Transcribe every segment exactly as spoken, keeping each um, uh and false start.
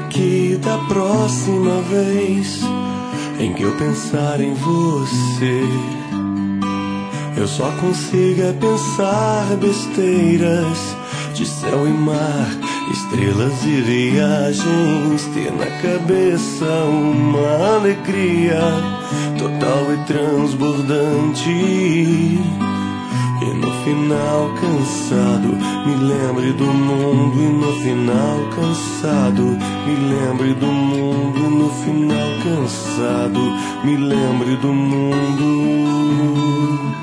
que da próxima vez em que eu pensar em você, eu só consiga pensar besteiras de céu e mar, estrelas e viagens, ter na cabeça uma alegria total e transbordante. E no final cansado, me lembre do mundo. E no final cansado, me lembre do mundo. E no final cansado, me lembre do mundo.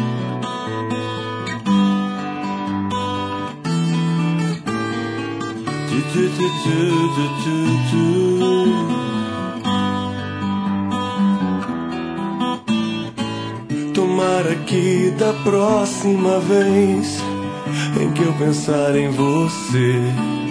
Tomara que da próxima vez em que eu pensar em você,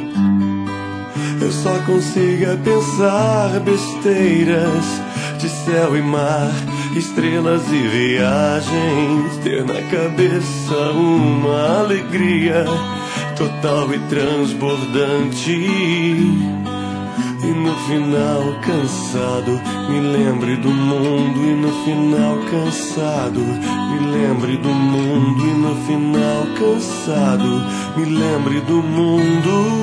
eu só consiga pensar besteiras de céu e mar, estrelas e viagens, ter na cabeça uma alegria total e transbordante. E no final cansado, me lembre do mundo. E no final cansado, me lembre do mundo. E no final cansado, me lembre do mundo.